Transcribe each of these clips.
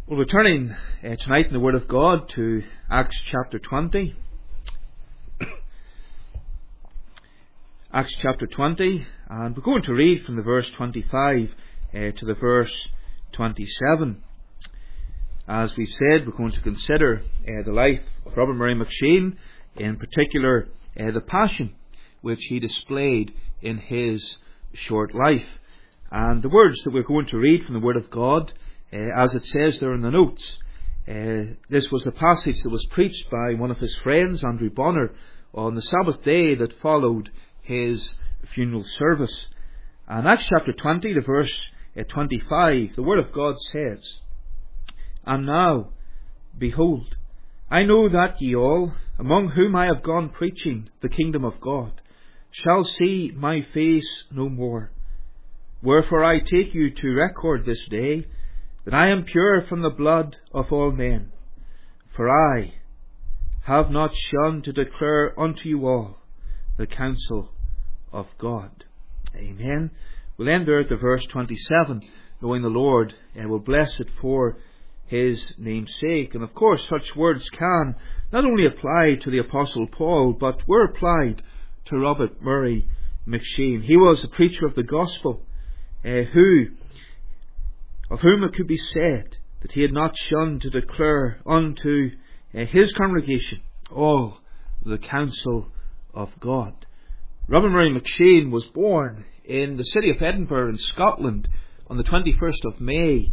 Well, we're turning tonight in the Word of God to Acts chapter 20. Acts chapter 20, and we're going to read from the verse 25 to the verse 27. As we've said, we're going to consider the life of Robert Murray M'Cheyne, in particular the passion which he displayed in his short life. And the words that we're going to read from the Word of God, as it says there in the notes, this was the passage that was preached by one of his friends, Andrew Bonner, on the Sabbath day that followed his funeral service. And Acts chapter 20, the verse 25, the Word of God says, "And now, behold, I know that ye all, among whom I have gone preaching the kingdom of God, shall see my face no more. Wherefore I take you to record this day, that I am pure from the blood of all men. For I have not shunned to declare unto you all the counsel of God." Amen. We'll end there at the verse 27, knowing the Lord will bless it for His name's sake. And of course, such words can not only apply to the Apostle Paul, but were applied to Robert Murray M'Cheyne. He was a preacher of the gospel, of whom it could be said that he had not shunned to declare unto his congregation all the counsel of God. Robert Murray M'Cheyne was born in the city of Edinburgh in Scotland on the 21st of May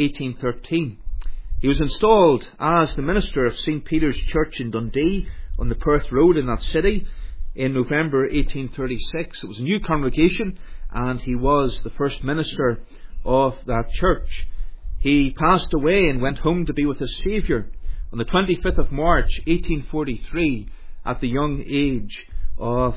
1813. He was installed as the minister of St. Peter's Church in Dundee on the Perth Road in that city in November 1836. It was a new congregation, and he was the first minister of that church. He passed away and went home to be with his Saviour on the 25th of March 1843 at the young age of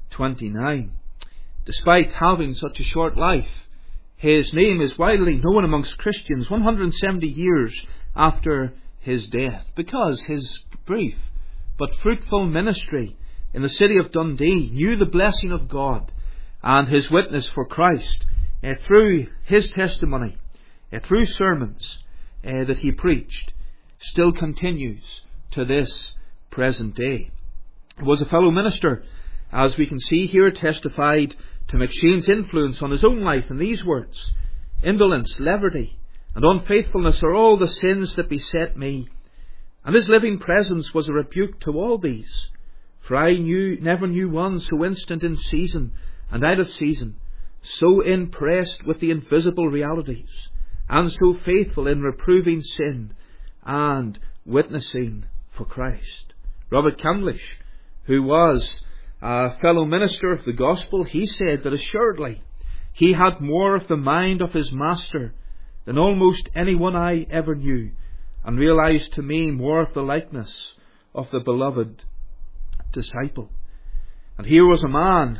29. Despite having such a short life, his name is widely known amongst Christians 170 years after his death, because his brief but fruitful ministry in the city of Dundee knew the blessing of God, and his witness for Christ through his testimony, through sermons that he preached, still continues to this present day. He was a fellow minister, as we can see here, testified to M'Cheyne's influence on his own life in these words: "Indolence, levity, and unfaithfulness are all the sins that beset me. And his living presence was a rebuke to all these. For I never knew one so instant in season and out of season, so impressed with the invisible realities, and so faithful in reproving sin and witnessing for Christ." Robert Candlish, who was a fellow minister of the gospel, he said that assuredly he had more of the mind of his master than almost anyone I ever knew, and realized to me more of the likeness of the beloved disciple. And here was a man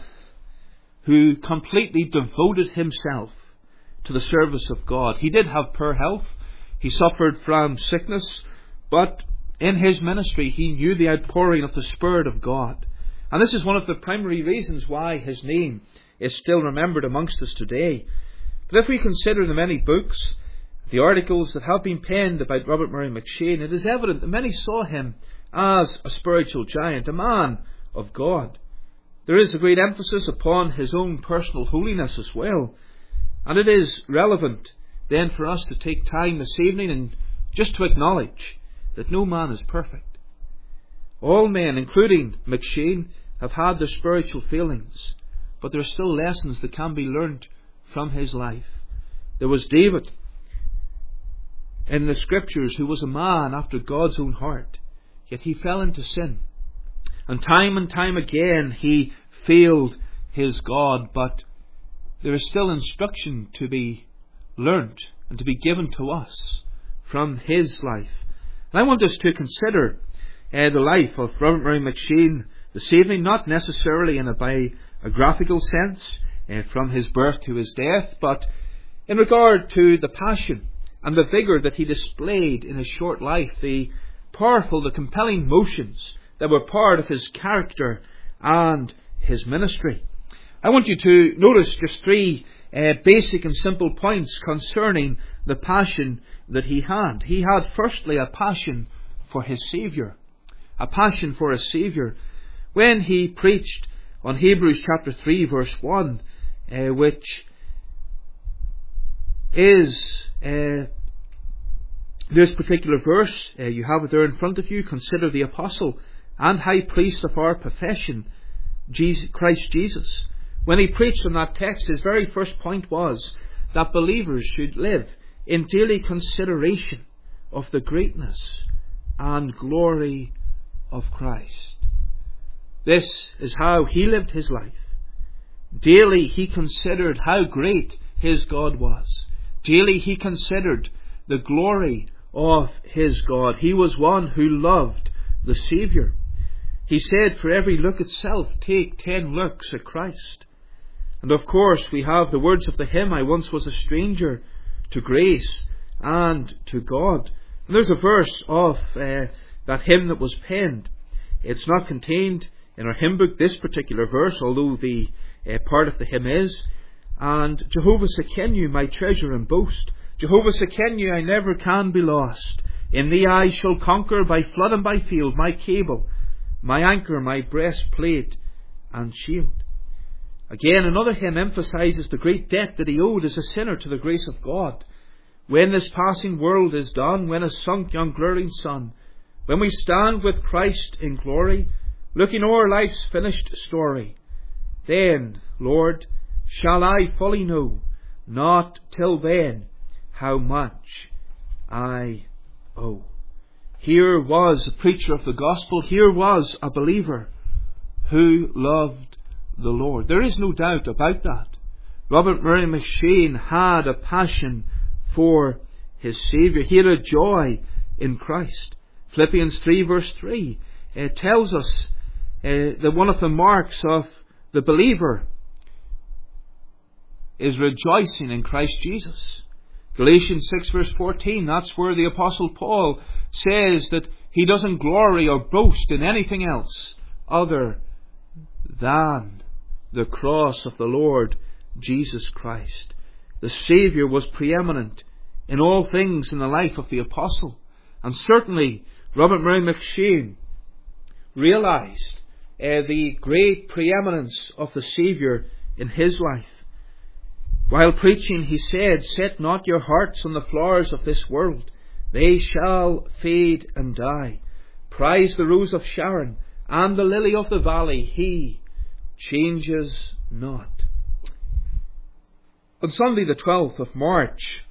who completely devoted himself to the service of God. He did have poor health. He suffered from sickness, but in his ministry he knew the outpouring of the Spirit of God. And this is one of the primary reasons why his name is still remembered amongst us today. But if we consider the many books, the articles that have been penned about Robert Murray M'Cheyne, it is evident that many saw him as a spiritual giant, a man of God. There is a great emphasis upon his own personal holiness as well. And it is relevant then for us to take time this evening and just to acknowledge that no man is perfect. All men, including M'Cheyne, have had their spiritual failings, but there are still lessons that can be learned from his life. There was David in the Scriptures, who was a man after God's own heart, yet he fell into sin. And time again he failed his God, but there is still instruction to be learnt and to be given to us from his life. And I want us to consider the life of Robert Murray M'Cheyne this evening, not necessarily in a biographical sense, from his birth to his death, but in regard to the passion and the vigour that he displayed in his short life, the powerful, the compelling motions that were part of his character and his ministry. I want you to notice just three basic and simple points concerning the passion that he had. He had firstly a passion for his Saviour. A passion for his Saviour. When he preached on Hebrews chapter 3 verse 1, which is this particular verse, you have it there in front of you. Consider the apostle and high priest of our profession, Christ Jesus. When he preached on that text, his very first point was that believers should live in daily consideration of the greatness and glory of Christ. This is how he lived his life. Daily he considered how great his God was. Daily he considered the glory of his God. He was one who loved the Saviour. He said, for every look itself, take 10 looks at Christ. And of course we have the words of the hymn, I once was a stranger to grace and to God. And there's a verse of that hymn that was penned. It's not contained in our hymn book, this particular verse, although the part of the hymn is. And Jehovah Sekenu, my treasure and boast. Jehovah Sekenu, I never can be lost. In thee I shall conquer by flood and by field, my cable, my anchor, my breastplate and shield. Again, another hymn emphasizes the great debt that he owed as a sinner to the grace of God. When this passing world is done, when is sunk yon glaring sun, when we stand with Christ in glory, looking o'er life's finished story, then, Lord, shall I fully know, not till then, how much I owe. Here was a preacher of the gospel. Here was a believer who loved the Lord. There is no doubt about that. Robert Murray M'Cheyne had a passion for his Saviour. He had a joy in Christ. Philippians 3 verse 3 tells us that one of the marks of the believer is rejoicing in Christ Jesus. Galatians 6 verse 14, that's where the Apostle Paul says that he doesn't glory or boast in anything else other than the cross of the Lord Jesus Christ. The Saviour was preeminent in all things in the life of the Apostle. And certainly Robert Murray M'Cheyne realized the great preeminence of the Saviour in his life. While preaching, he said, set not your hearts on the flowers of this world. They shall fade and die. Prize the rose of Sharon and the lily of the valley. He changes not. On Sunday the 12th of March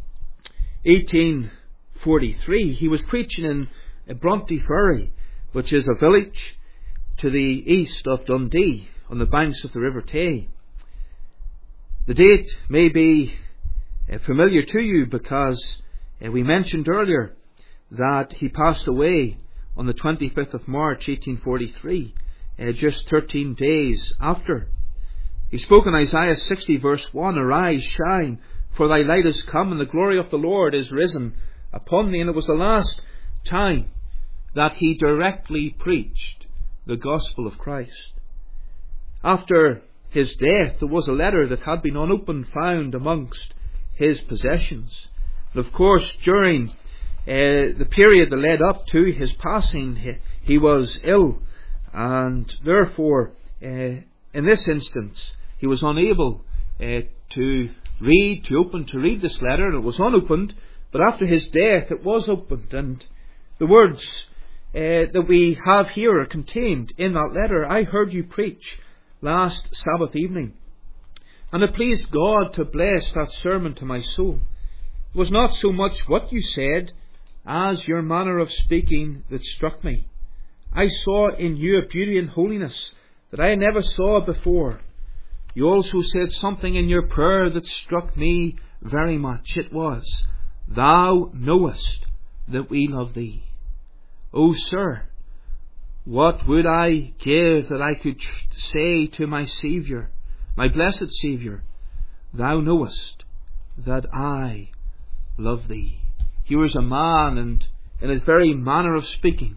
1843, he was preaching in Bronteferry, which is a village to the east of Dundee on the banks of the River Tay. The date may be familiar to you because we mentioned earlier that he passed away on the 25th of March 1843, just 13 days after. He spoke in Isaiah 60 verse 1, arise, shine, for thy light is come, and the glory of the Lord is risen upon thee. And it was the last time that he directly preached the gospel of Christ. After his death, there was a letter that had been unopened found amongst his possessions. And of course, during the period that led up to his passing, he was ill, and therefore, in this instance, he was unable to read this letter, and it was unopened. But after his death, it was opened, and the words that we have here are contained in that letter. I heard you preach last Sabbath evening, and it pleased God to bless that sermon to my soul. It was not so much what you said as your manner of speaking that struck me. I saw in you a beauty and holiness that I never saw before. You also said something in your prayer that struck me very much. It was, thou knowest that we love thee. O sir, what would I give that I could say to my Saviour, my blessed Saviour, thou knowest that I love thee. He was a man, and in his very manner of speaking,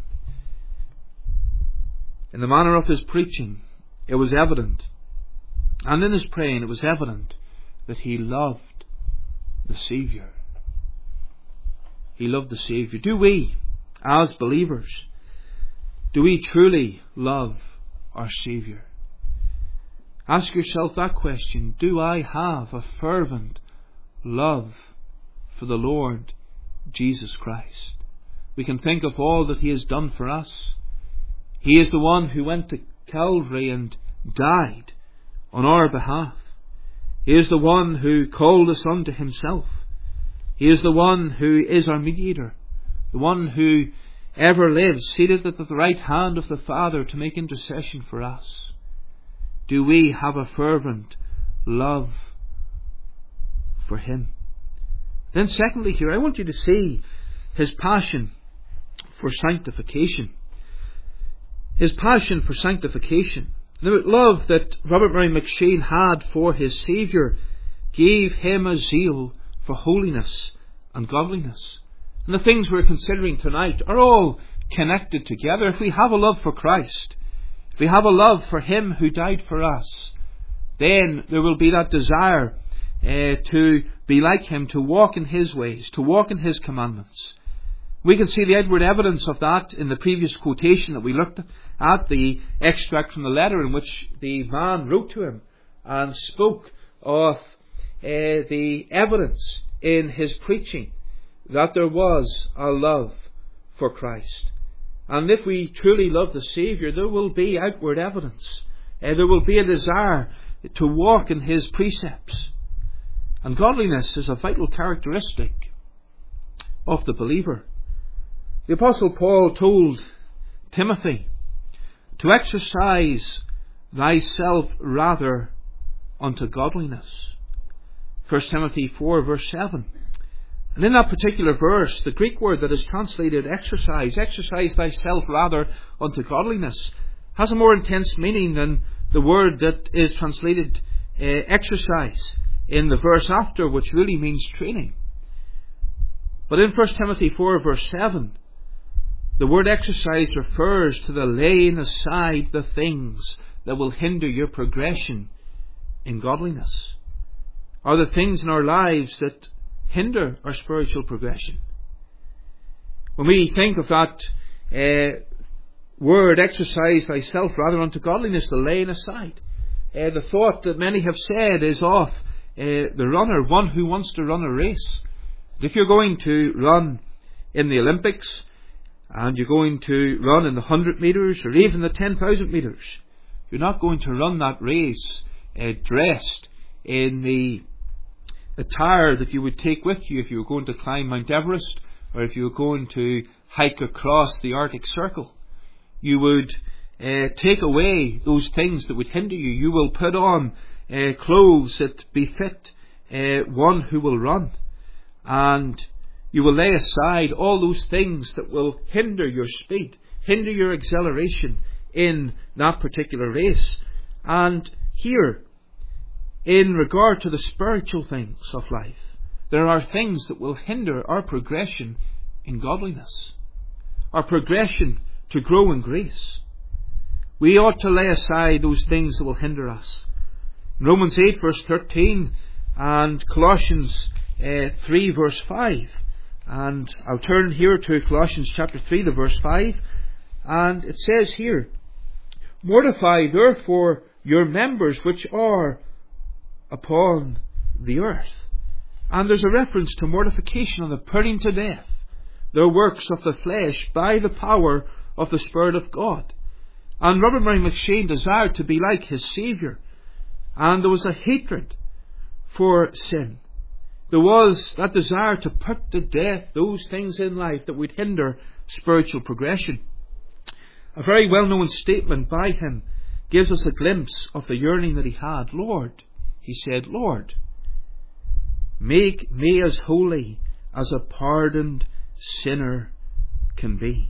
in the manner of his preaching, it was evident, and in his praying it was evident that he loved the Saviour. he loved the Saviour. Do we, as believers, do we truly love our Saviour? Ask yourself that question. Do I have a fervent love for the Lord Jesus Christ? We can think of all that he has done for us. He is the one who went to Calvary and died on our behalf. He is the one who called us unto himself. He is the one who is our mediator, the one who ever lives, seated at the right hand of the Father to make intercession for us. Do we have a fervent love for him? Then secondly here, I want you to see his passion for sanctification. His passion for sanctification. The love that Robert Murray M'Cheyne had for his Saviour gave him a zeal for holiness and godliness. And the things we're considering tonight are all connected together. If we have a love for Christ, if we have a love for him who died for us, then there will be that desire to be like him, to walk in his ways, to walk in his commandments. We can see the outward evidence of that in the previous quotation that we looked at, the extract from the letter in which the man wrote to him and spoke of the evidence in his preaching that there was a love for Christ. And if we truly love the Saviour, there will be outward evidence. There will be a desire to walk in his precepts. And godliness is a vital characteristic of the believer. The Apostle Paul told Timothy to exercise thyself rather unto godliness. 1 Timothy 4 verse 7. And in that particular verse, the Greek word that is translated exercise thyself rather unto godliness, has a more intense meaning than the word that is translated exercise in the verse after, which really means training. But in 1 Timothy 4 verse 7, the word exercise refers to the laying aside the things that will hinder your progression in godliness, are the things in our lives that hinder our spiritual progression. When we think of that word, exercise thyself rather unto godliness, the laying aside, the thought that many have said is of the runner, one who wants to run a race. If you're going to run in the Olympics, and you're going to run in the 100 metres or even the 10,000 metres, you're not going to run that race dressed in the attire that you would take with you if you were going to climb Mount Everest, or if you were going to hike across the Arctic Circle. You would take away those things that would hinder you. You will put on clothes that befit one who will run, and you will lay aside all those things that will hinder your speed, hinder your acceleration in that particular race. And here, in regard to the spiritual things of life, there are things that will hinder our progression in godliness, our progression to grow in grace. We ought to lay aside those things that will hinder us. In Romans 8 verse 13 and Colossians 3 verse 5, and I'll turn here to Colossians chapter 3, the verse 5, and it says here, mortify therefore your members which are upon the earth. And there's a reference to mortification and the putting to death the works of the flesh by the power of the Spirit of God. And Robert Murray M'Cheyne desired to be like his Saviour, and there was a hatred for sin. There was that desire to put to death those things in life that would hinder spiritual progression. A very well-known statement by him gives us a glimpse of the yearning that he had. Lord, he said, Lord, make me as holy as a pardoned sinner can be.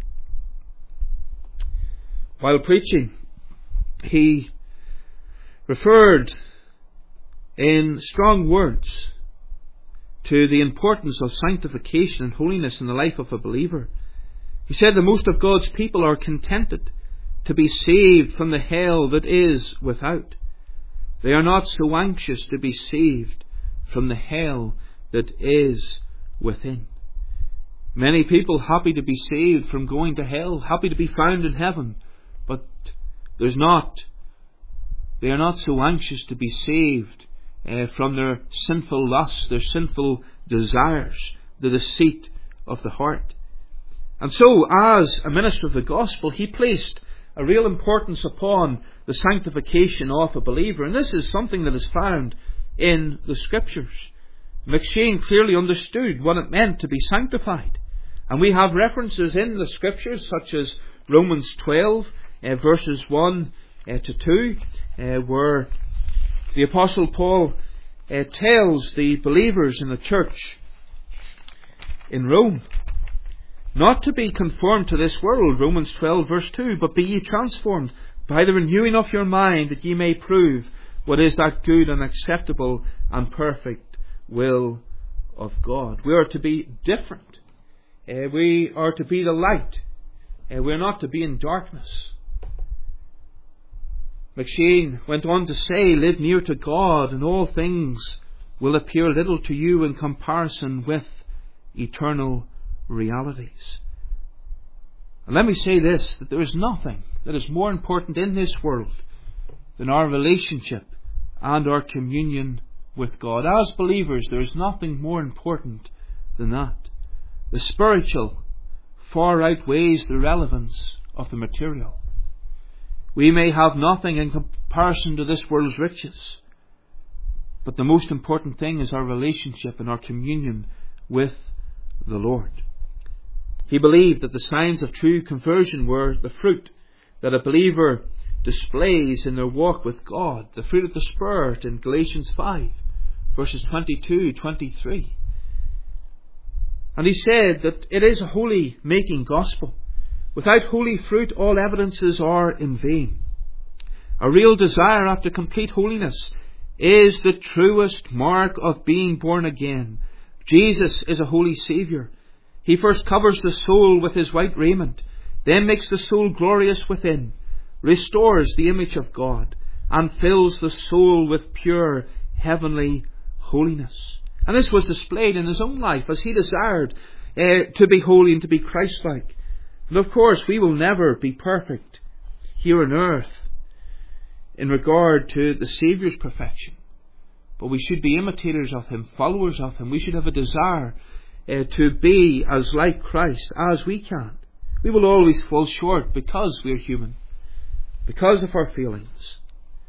While preaching, he referred in strong words to the importance of sanctification and holiness in the life of a believer. He said that most of God's people are contented to be saved from the hell that is without. They are not so anxious to be saved from the hell that is within. Many people happy to be saved from going to hell, happy to be found in heaven, but they are not so anxious to be saved from their sinful lusts, their sinful desires, the deceit of the heart. And so, as a minister of the gospel, he placed a real importance upon the sanctification of a believer. And this is something that is found in the Scriptures. McCheyne clearly understood what it meant to be sanctified. And we have references in the Scriptures, such as Romans 12, verses 1 to 2, where the Apostle Paul tells the believers in the church in Rome not to be conformed to this world, Romans 12 verse 2, but be ye transformed by the renewing of your mind, that ye may prove what is that good and acceptable and perfect will of God. We are to be different. We are to be the light. We are not to be in darkness. McCheyne went on to say, live near to God, and all things will appear little to you in comparison with eternal realities. And let me say this, that there is nothing that is more important in this world than our relationship and our communion with God. As believers, there is nothing more important than that. The spiritual far outweighs the relevance of the material. We may have nothing in comparison to this world's riches, but the most important thing is our relationship and our communion with the Lord. He believed that the signs of true conversion were the fruit that a believer displays in their walk with God, the fruit of the Spirit in Galatians 5, verses 22-23. And he said that it is a holy making gospel. Without holy fruit, all evidences are in vain. A real desire after complete holiness is the truest mark of being born again. Jesus is a holy Saviour. He first covers the soul with his white raiment, then makes the soul glorious within, restores the image of God, and fills the soul with pure heavenly holiness. And this was displayed in his own life as he desired to be holy and to be Christ-like. And of course, we will never be perfect here on earth in regard to the Saviour's perfection. But we should be imitators of him, followers of him. We should have a desire to be as like Christ as we can. We will always fall short because we are human, because of our feelings.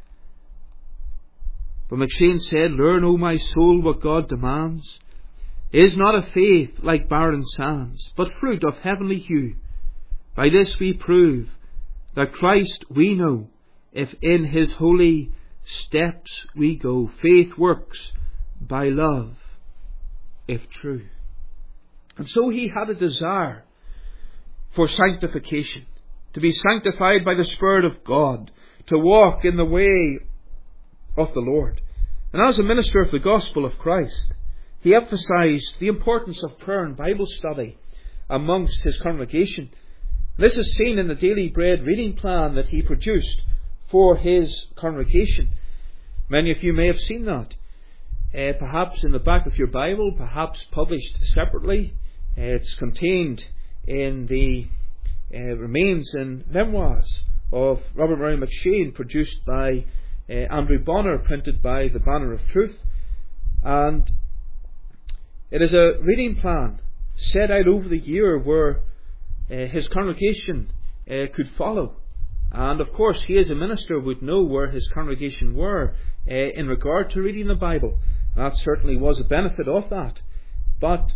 But McCheyne said, learn, O my soul, what God demands is not a faith like barren sands, but fruit of heavenly hue. By this we prove that Christ we know, if in his holy steps we go. Faith works by love, if true. And so he had a desire for sanctification, to be sanctified by the Spirit of God, to walk in the way of the Lord. And as a minister of the gospel of Christ, he emphasized the importance of prayer and Bible study amongst his congregation. This is seen in the daily bread reading plan that he produced for his congregation. Many of you may have seen that, perhaps in the back of your Bible, perhaps published separately. It's contained in the remains and memoirs of Robert Murray McCheyne, produced by Andrew Bonner, printed by the Banner of Truth. And it is a reading plan set out over the year where his congregation could follow. And of course, he as a minister would know where his congregation were in regard to reading the Bible. That certainly was a benefit of that. But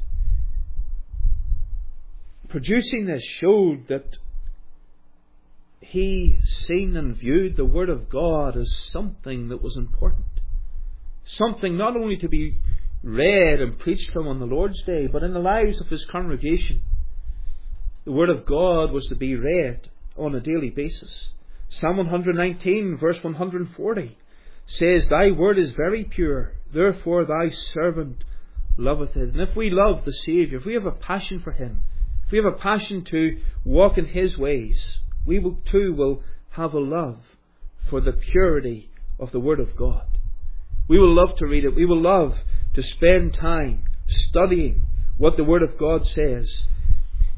producing this showed that he seen and viewed the Word of God as something that was important. Something not only to be read and preached from on the Lord's Day, but in the lives of his congregation. The Word of God was to be read on a daily basis. Psalm 119 verse 140 says, Thy word is very pure, therefore thy servant loveth it. And if we love the Saviour, if we have a passion for him, if we have a passion to walk in his ways, we will have a love for the purity of the Word of God. We will love to read it. We will love to spend time studying what the Word of God says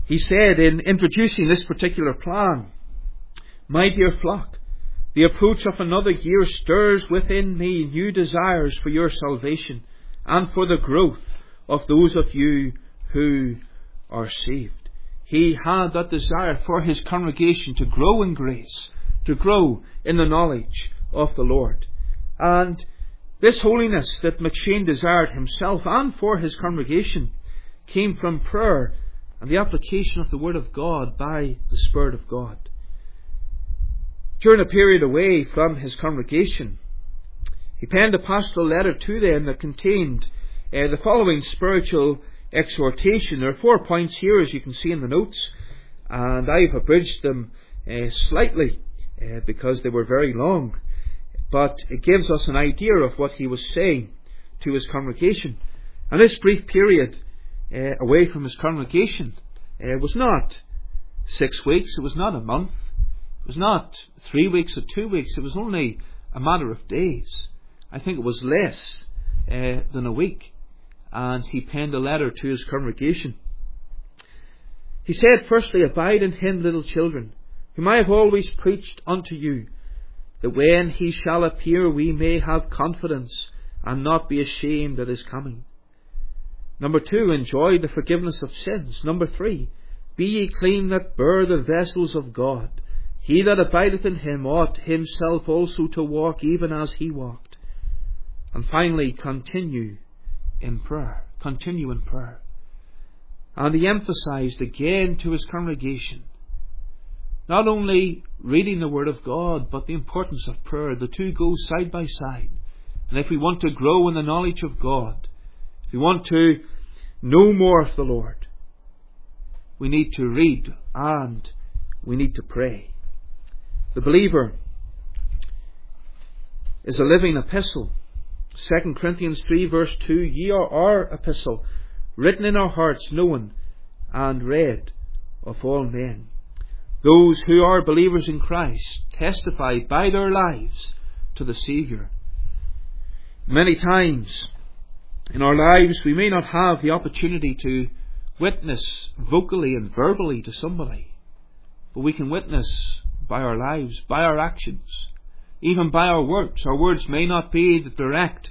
He said in introducing this particular plan, "My dear flock, the approach of another year stirs within me new desires for your salvation and for the growth of those of you who are saved." He had that desire for his congregation to grow in grace, to grow in the knowledge of the Lord. And this holiness that McCheyne desired himself and for his congregation came from prayer and the application of the Word of God by the Spirit of God. During a period away from his congregation, he penned a pastoral letter to them that contained the following spiritual exhortation. There are 4 points here, as you can see in the notes, and I've abridged them slightly because they were very long. But it gives us an idea of what he was saying to his congregation. And this brief period away from his congregation was not 6 weeks, it was not a month, it was not 3 weeks or 2 weeks, it was only a matter of days. I think it was less than a week. And he penned a letter to his congregation. He said, "Firstly, abide in him, little children, whom I have always preached unto you, that when he shall appear we may have confidence and not be ashamed at his coming. Number 2, enjoy the forgiveness of sins. Number 3, be ye clean that bear the vessels of God. He that abideth in him ought himself also to walk even as he walked." And finally, continue in prayer. Continue in prayer. And he emphasized again to his congregation not only reading the Word of God, but the importance of prayer. The two go side by side. And if we want to grow in the knowledge of God, if we want to know more of the Lord, we need to read and we need to pray. The believer is a living epistle. 2 Corinthians 3 verse 2, "Ye are our epistle, written in our hearts, known and read of all men." Those who are believers in Christ testify by their lives to the Saviour. Many times in our lives we may not have the opportunity to witness vocally and verbally to somebody, but we can witness by our lives, by our actions, even by our words. Our words may not be the direct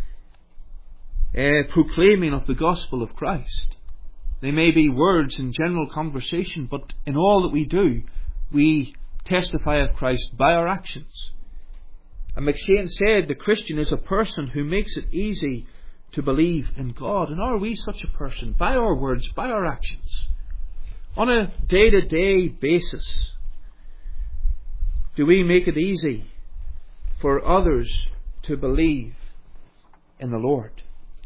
proclaiming of the gospel of Christ. They may be words in general conversation, but in all that we do, we testify of Christ by our actions. And McCheyne said the Christian is a person who makes it easy to believe in God. And are we such a person? By our words, by our actions, on a day-to-day basis, do we make it easy for others to believe in the Lord?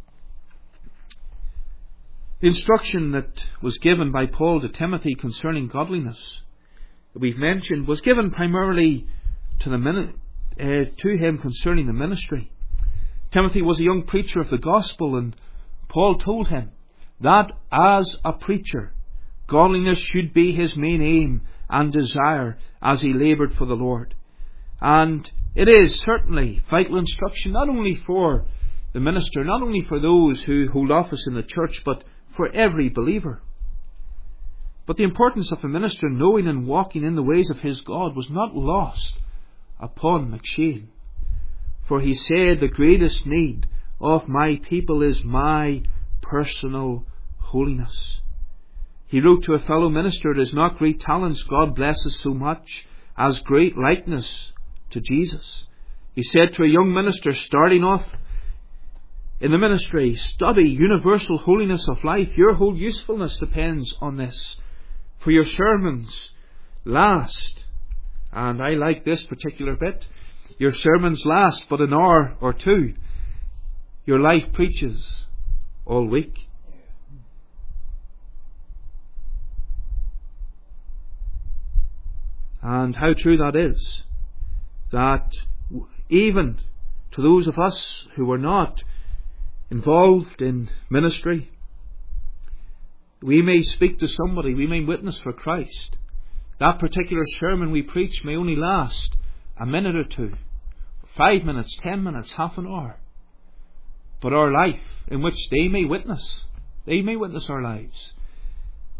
The instruction that was given by Paul to Timothy concerning godliness that we've mentioned was given primarily to him concerning the ministry. Timothy was a young preacher of the gospel, and Paul told him that as a preacher, godliness should be his main aim and desire as he laboured for the Lord. And it is certainly vital instruction not only for the minister, not only for those who hold office in the church, but for every believer. But the importance of a minister knowing and walking in the ways of his God was not lost upon McCheyne. For he said, "The greatest need of my people is my personal holiness." He wrote to a fellow minister, "It is not great talents God blesses so much as great likeness to Jesus." He said to a young minister starting off in the ministry, "Study universal holiness of life. Your whole usefulness depends on this. For your sermons last," and I like this particular bit, "your sermons last but an hour or two. Your life preaches all week." And how true that is. That even to those of us who were not involved in ministry, we may speak to somebody, we may witness for Christ. That particular sermon we preach may only last a minute or two, 5 minutes, 10 minutes, half an hour. But our life in which they may witness our lives,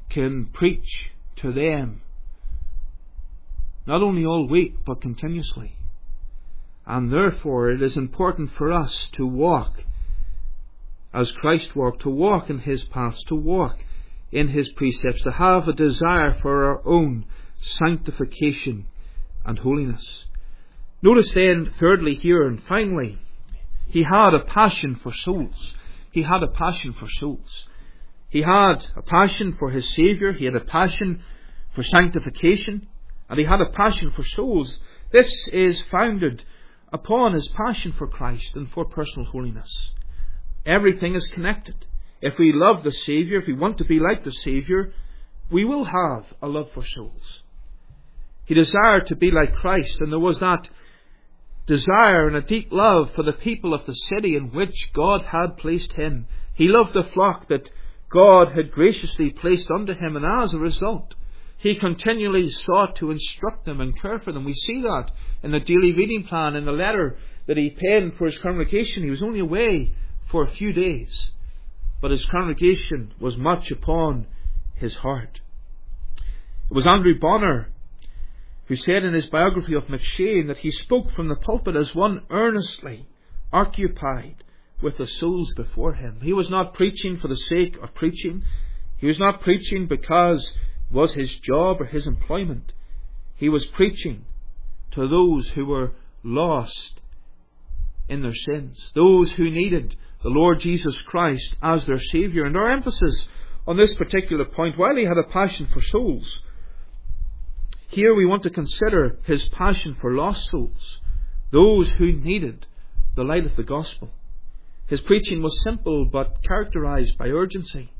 can preach to them not only all week but continuously. And therefore it is important for us to walk as Christ walked, to walk in His paths, to walk in His precepts, to have a desire for our own sanctification and holiness. Notice then, thirdly here and finally, he had a passion for souls. He had a passion for souls. He had a passion for his Saviour. He had a passion for sanctification. And he had a passion for souls. This is founded upon his passion for Christ and for personal holiness. Everything is connected. If we love the Saviour, if we want to be like the Saviour, we will have a love for souls. He desired to be like Christ, and there was that desire and a deep love for the people of the city in which God had placed him. He loved the flock that God had graciously placed unto him, and as a result, he continually sought to instruct them and care for them. We see that in the daily reading plan, in the letter that he penned for his congregation. He was only away for a few days, but his congregation was much upon his heart. It was Andrew Bonner who said in his biography of McCheyne that he spoke from the pulpit as one earnestly occupied with the souls before him. He was not preaching for the sake of preaching. He was not preaching because it was his job or his employment. He was preaching to those who were lost in their sins, those who needed the Lord Jesus Christ as their Saviour. And our emphasis on this particular point, while he had a passion for souls, here we want to consider his passion for lost souls, those who needed the light of the gospel. His preaching was simple but characterized by urgency.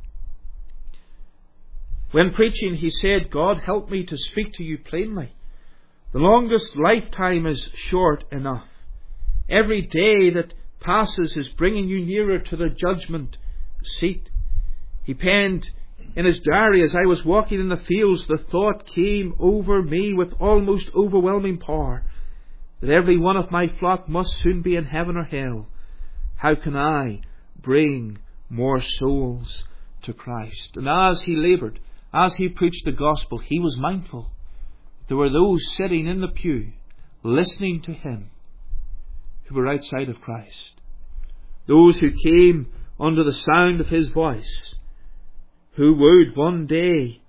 When preaching, he said, "God, help me to speak to you plainly. The longest lifetime is short enough. Every day that passes is bringing you nearer to the judgment seat." He penned in his diary, "As I was walking in the fields, the thought came over me with almost overwhelming power that every one of my flock must soon be in heaven or hell. How can I bring more souls to Christ?" And as he laboured, as he preached the gospel, he was mindful there were those sitting in the pew listening to him who were outside of Christ. Those who came under the sound of his voice, who would one day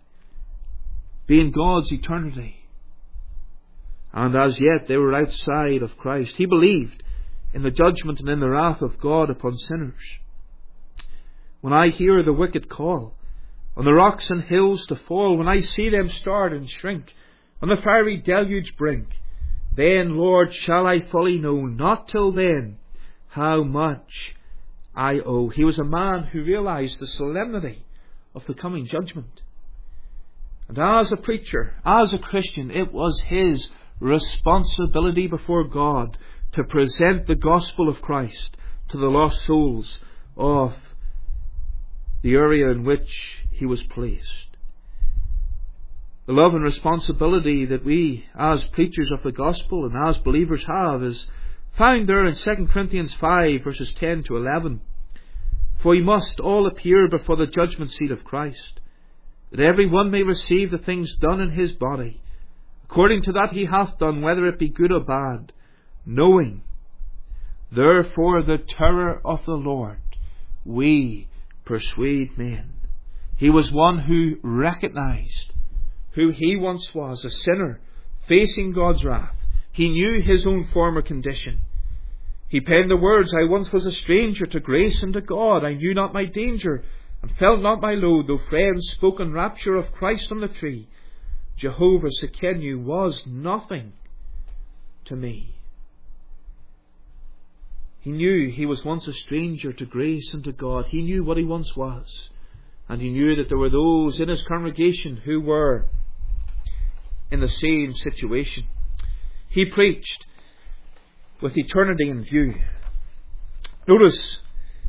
be in God's eternity. And as yet they were outside of Christ. He believed in the judgment and in the wrath of God upon sinners. When I hear the wicked call on the rocks and hills to fall, when I see them start and shrink on the fiery deluge brink, then, Lord, shall I fully know, not till then, how much I owe. He was a man who realized the solemnity of the coming judgment. And as a preacher, as a Christian, it was his responsibility before God to present the gospel of Christ to the lost souls of the area in which he was placed. The love and responsibility that we as preachers of the gospel and as believers have is found there in 2 Corinthians 5 verses 10 to 11. "For we must all appear before the judgment seat of Christ, that every one may receive the things done in his body, according to that he hath done, whether it be good or bad. Knowing, therefore, the terror of the Lord, we persuade men." He was one who recognized who he once was, a sinner facing God's wrath. He knew his own former condition. He penned the words, "I once was a stranger to grace and to God. I knew not my danger, and felt not my load, though friends spoke in rapture of Christ on the tree. Jehovah Sekenu was nothing to me." He knew he was once a stranger to grace and to God. He knew what he once was. And he knew that there were those in his congregation who were in the same situation. He preached with eternity in view. Notice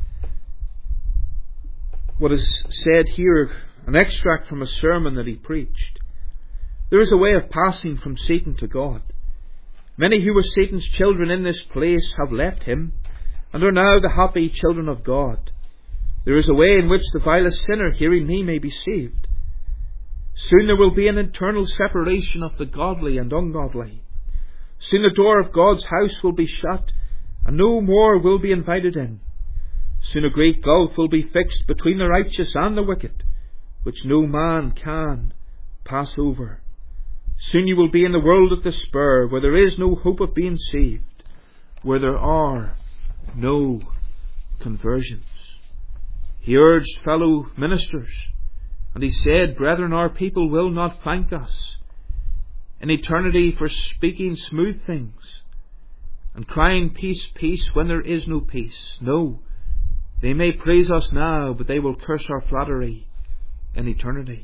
what is said here, an extract from a sermon that he preached. "There is a way of passing from Satan to God. Many who were Satan's children in this place have left him, and are now the happy children of God. There is a way in which the vilest sinner, hearing me, may be saved. Soon there will be an eternal separation of the godly and ungodly. Soon the door of God's house will be shut, and no more will be invited in. Soon a great gulf will be fixed between the righteous and the wicked, which no man can pass over. Soon you will be in the world of despair, where there is no hope of being saved, where there are no conversions. He urged fellow ministers, and he said, Brethren, our people will not thank us in eternity for speaking smooth things and crying peace, peace, when there is no peace. No, they may praise us now, but they will curse our flattery in eternity.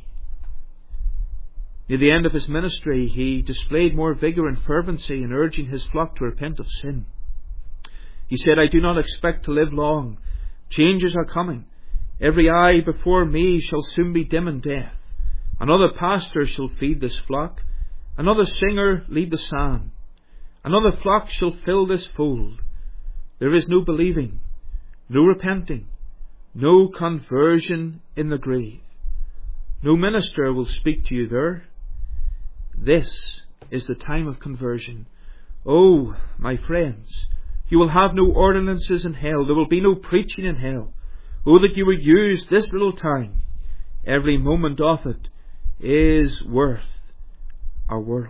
Near the end of his ministry, he displayed more vigour and fervency in urging his flock to repent of sin. He said, I do not expect to live long. Changes are coming. Every eye before me shall soon be dim in death. Another pastor shall feed this flock. Another singer lead the psalm. Another flock shall fill this fold. There is no believing, no repenting, no conversion in the grave. No minister will speak to you there. This is the time of conversion. Oh, my friends, you will have no ordinances in hell. There will be no preaching in hell. Oh, that you would use this little time. Every moment of it is worth our world.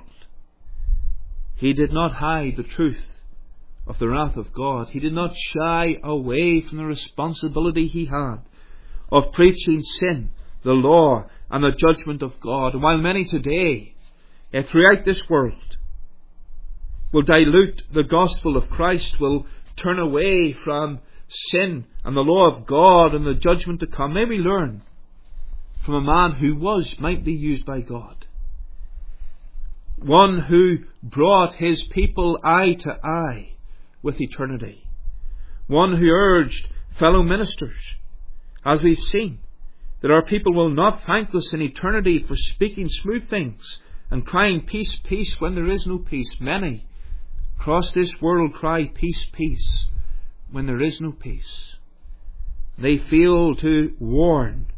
He did not hide the truth of the wrath of God. He did not shy away from the responsibility he had of preaching sin, the law, and the judgment of God. And while many today, throughout this world, will dilute the gospel of Christ, will turn away from sin and the law of God and the judgment to come, may we learn from a man who was mightily used by God. One who brought his people eye to eye with eternity. One who urged fellow ministers, as we've seen, that our people will not thank us in eternity for speaking smooth things and crying peace, peace, when there is no peace. Many across this world cry peace, peace, when there is no peace. They fail to warn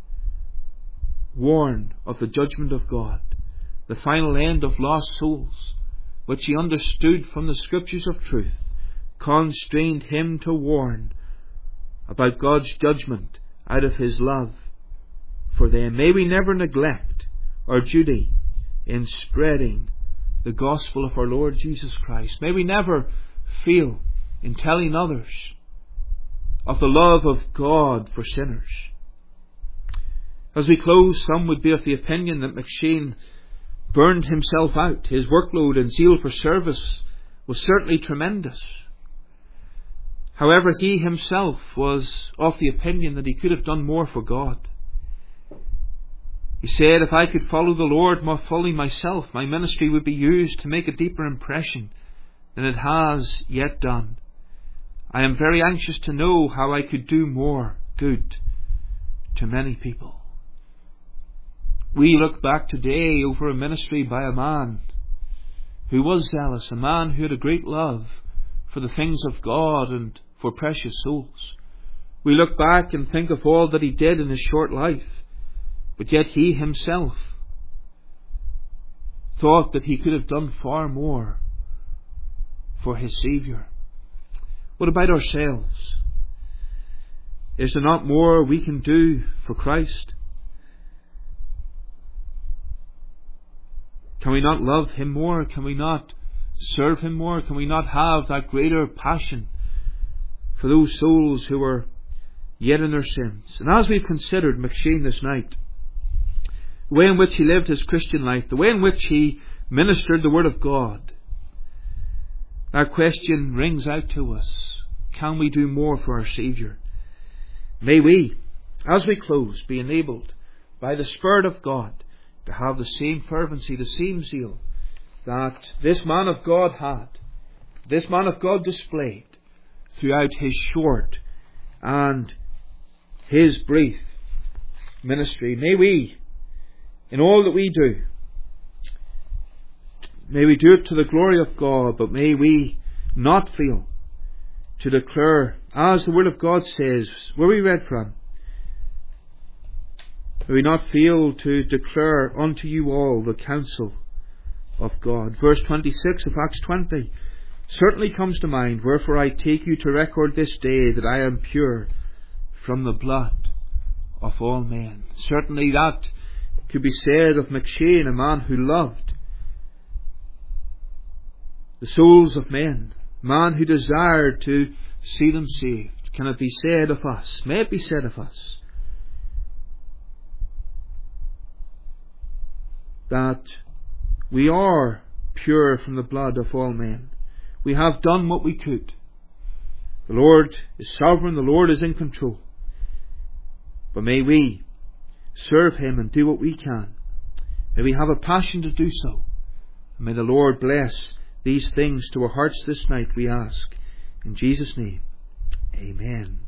of the judgment of God, the final end of lost souls, which he understood from the scriptures of truth, constrained him to warn about God's judgment out of his love for them. May we never neglect our duty in spreading the gospel of our Lord Jesus Christ. May we never fail in telling others of the love of God for sinners. As we close, some would be of the opinion that McCheyne burned himself out. His workload and zeal for service was certainly tremendous. However, he himself was of the opinion that he could have done more for God. He said, if I could follow the Lord more fully myself, my ministry would be used to make a deeper impression than it has yet done. I am very anxious to know how I could do more good to many people. We look back today over a ministry by a man who was zealous, a man who had a great love for the things of God and for precious souls. We look back and think of all that he did in his short life, but yet he himself thought that he could have done far more for his Saviour. What about ourselves? Is there not more we can do for Christ? Can we not love Him more? Can we not serve Him more? Can we not have that greater passion for those souls who are yet in their sins? And as we've considered McCheyne this night, the way in which he lived his Christian life, the way in which he ministered the Word of God, our question rings out to us. Can we do more for our Saviour? May we, as we close, be enabled by the Spirit of God to have the same fervency, the same zeal that this man of God had, this man of God displayed throughout his short and his brief ministry. May we, in all that we do, may we do it to the glory of God, but may we not fail to declare, as the Word of God says, where we read from, May we not fail to declare unto you all the counsel of God. Verse 26 of Acts 20 certainly comes to mind. Wherefore I take you to record this day that I am pure from the blood of all men. Certainly that could be said of McCheyne, a man who loved the souls of men, a man who desired to see them saved. Can it be said of us? May it be said of us that we are pure from the blood of all men? We have done what we could. The Lord is sovereign, the Lord is in control. But may we serve Him and do what we can. May we have a passion to do so. And may the Lord bless these things to our hearts this night, we ask. In Jesus' name, amen.